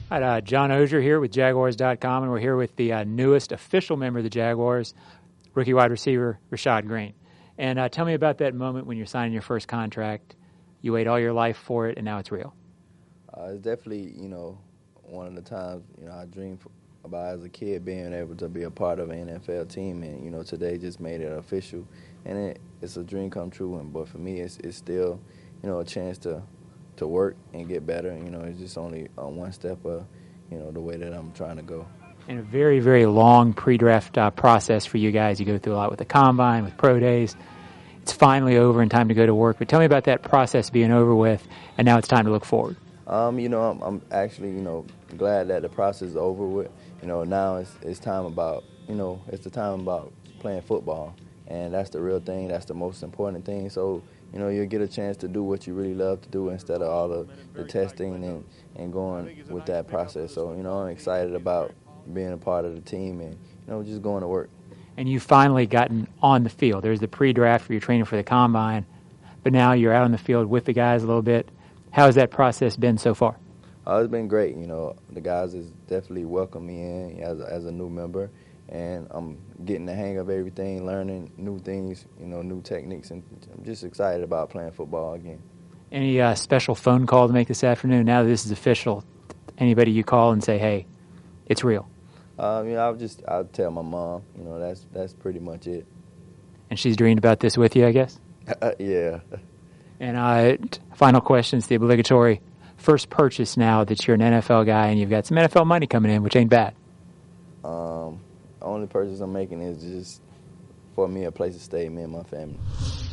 All right, John Oehser here with Jaguars.com, and we're here with the newest official member of the Jaguars, rookie wide receiver Rashad Greene. And tell me about that moment when you're signing your first contract. You waited all your life for it, and now it's real. It's definitely, one of the times, I dreamed about as a kid being able to be a part of an NFL team, and, today just made it official. And it's a dream come true, but for me, it's still, a chance to work and get better. It's just only one step of, the way that I'm trying to go. And a very, very long pre-draft process for you guys. You go through a lot with the combine, with pro days. It's finally over and time to go to work. But tell me about that process being over with, and now it's time to look forward. I'm actually, glad that the process is over with. Now it's time about, it's the time about playing football, and that's the real thing. That's the most important thing. So, you'll get a chance to do what you really love to do instead of all the testing and going with that process. So, I'm excited about being a part of the team and, just going to work. And you've finally gotten on the field. There's the pre-draft where you're training for the combine, but now you're out on the field with the guys a little bit. How has that process been so far? It's been great. The guys has definitely welcomed me in as a new member, and I'm getting the hang of everything, learning new things, new techniques, and I'm just excited about playing football again. Any special phone call to make this afternoon? Now that this is official, anybody you call and say, hey, it's real? I'll tell my mom. That's pretty much it. And she's dreamed about this with you, I guess? Yeah. And final question, it's the obligatory first purchase now that you're an NFL guy and you've got some NFL money coming in, which ain't bad. Only purchase I'm making is just for me a place to stay, me and my family.